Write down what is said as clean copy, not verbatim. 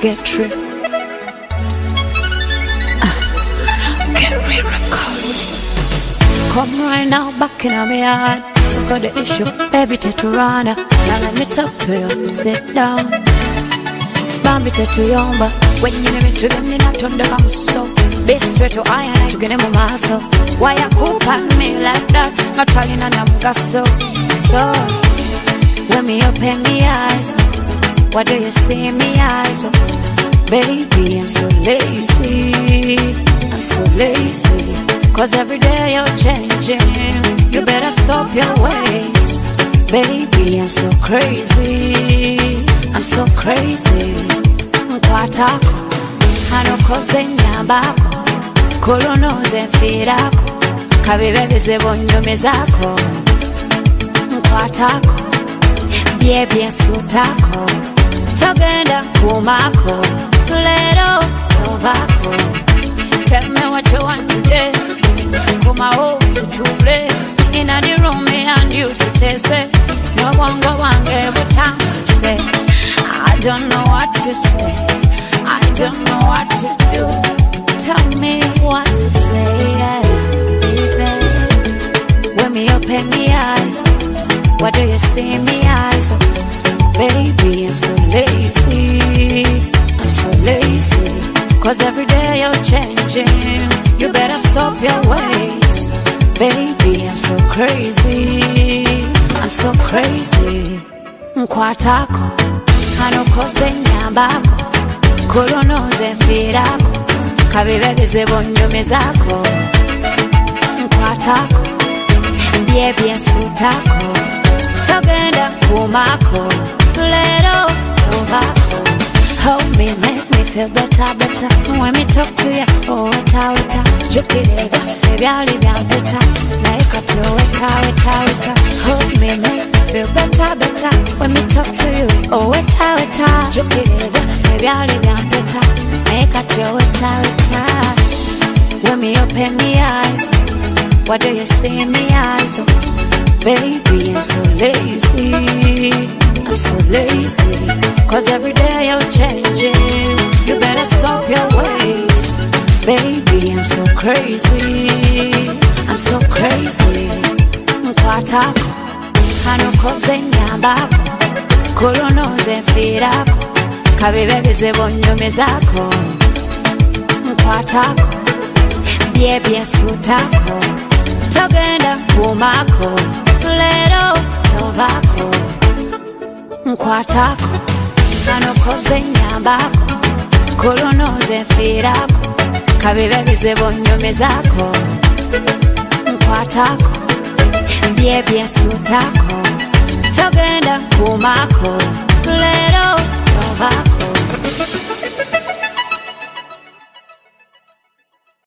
get trip. Get real records. Come right now, back in my yard. So got the issue, baby Teturana. Now let me talk to you, sit down. Bambi Tetuyomba. When you name it to them, you not turn the come so. Be straight to iron, to get them a muscle. Why you coop at me like that? Not telling and I'm gasso. So, when me open me eyes, what do you see in me eyes? Baby, I'm so lazy. I'm so lazy. Cause every day you're changing. You better stop your ways. Baby, I'm so crazy. I'm so crazy. Mkwatako hanokoze nyambako kolonoze mfirako kabibebeze bonyome zako. Mkwatako byebye sutako togenda kumako lero tovako. Tell me what you want today. Come home to Tule. In the room, me and you to taste it. No one go on every time to say. I don't know what to say. I don't know what to do. Tell me what to say, yeah, baby. When me open me eyes, what do you see in me eyes? Baby, I'm so lazy. I'm so lazy. Cause every day you're changing. You better stop your ways. Baby, I'm so crazy. I'm so crazy. Mkwatako hanokoze nyambako kolonoze mfirako kabibebeze bonyome zako. Mkwatako byebye sutako togenda kumako lero tovako. Hold me, make me feel better, better. When me talk to you, oh, weta, weta. Jukirega, febyali bya better. Naika to weta, weta, weta. Hold me, make me feel better, better. When me talk to you, oh, weta, weta. Jukirega, febyali bya better. Naika to weta, weta. When me open me eyes, what do you see in me eyes? Oh, baby, I'm so lazy. I'm so lazy. Cause every day you're changing. You better stop your ways. Baby, I'm so crazy. I'm so crazy. Mkwatako hanokoze nyambako kolonoze mfirako kabibebeze bonyome zako. Mkwatako byebye sutako togenda kumako lero tovako. Mkwatako hanokoze nyambako kolonoze mfirako kabibebeze bonyome zako. Mkwatako byebye sutako togenda kumako lero